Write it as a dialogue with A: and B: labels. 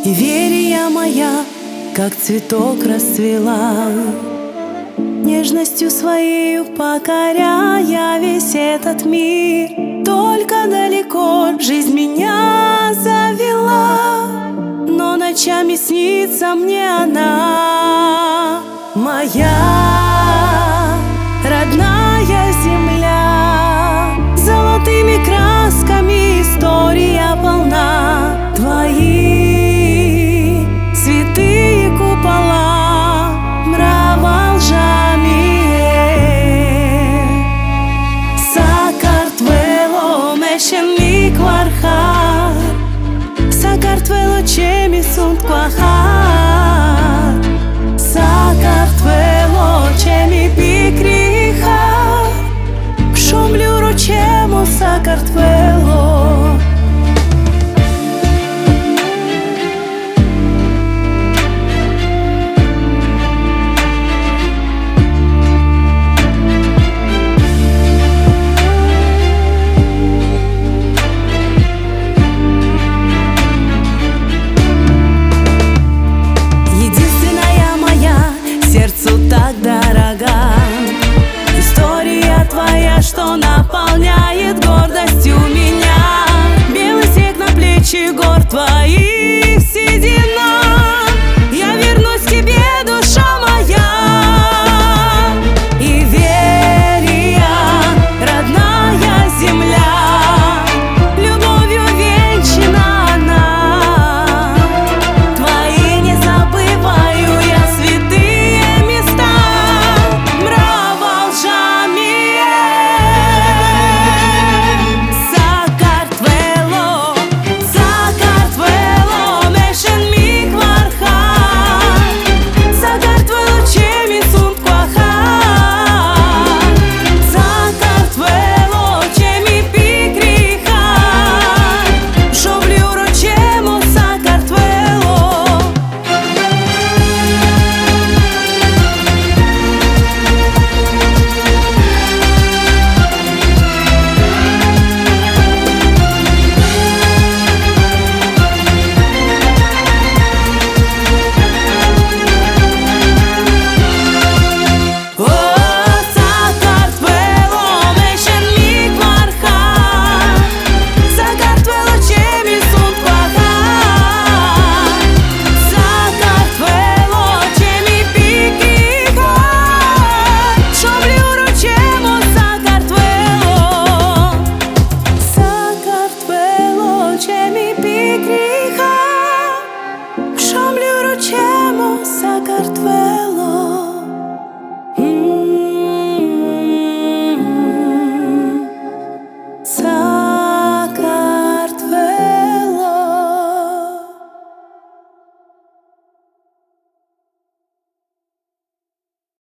A: Верия моя, как цветок расцвела, нежностью своей покоряя весь этот мир. Только далеко жизнь меня завела, но ночами снится мне она. Моя родная земля, золотыми красками история полна. Твои святые купола мрава лжами. Сакартвело мешен квархар, Сакартвело чеми sunt квахар, Сакартвело чеми пикрихар, Шумлю ручему Сакартвело.